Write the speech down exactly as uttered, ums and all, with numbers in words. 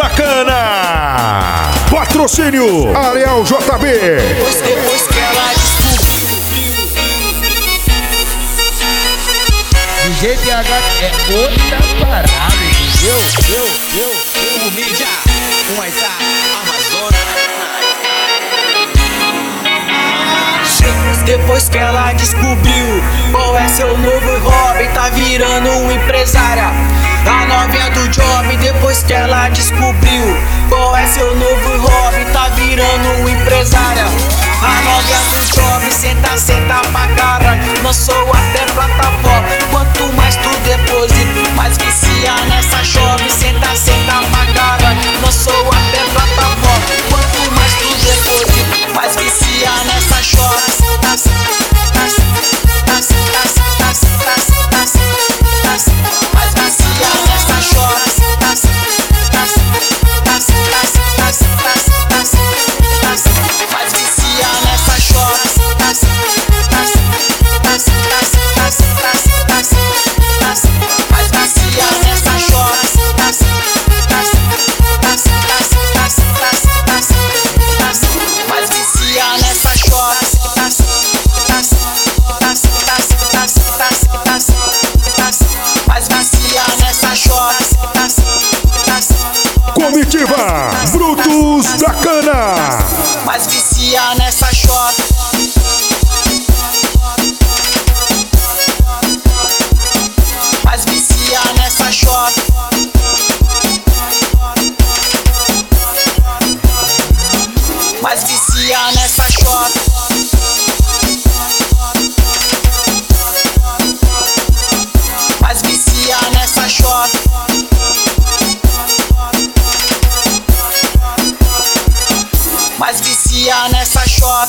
da Cana. Patrocínio Ariel J B. Depois, depois que ela descobriu, D J T H é outra parada, entendeu? Eu, eu, o mídia, um Aizá, Amazônia. Depois que ela descobriu qual é seu novo hobby, tá virando uma empresária. A novinha do job, depois que ela descobriu qual é seu novo hobby, tá virando uma empresária. A novinha do job, senta, senta pra caralho, lançou até plataforma. Quanto mais tu deposita, mais vicia nessa chove. Senta, senta pra caralho, lançou até plataforma. Quanto mais tu deposita, mais vicia nessa chove. Mais vicia nessa chove. Mais vicia nessa chove. Mais vicia nessa chove. Mais vicia nessa chove. Mais vicia nessa chove. Comitiva Brutos da Cana. Mais vicia nessa chove. Mais vicia nessa chove. Mais vicia nessa chove. Mais vicia nessa chove. Mais vicia nessa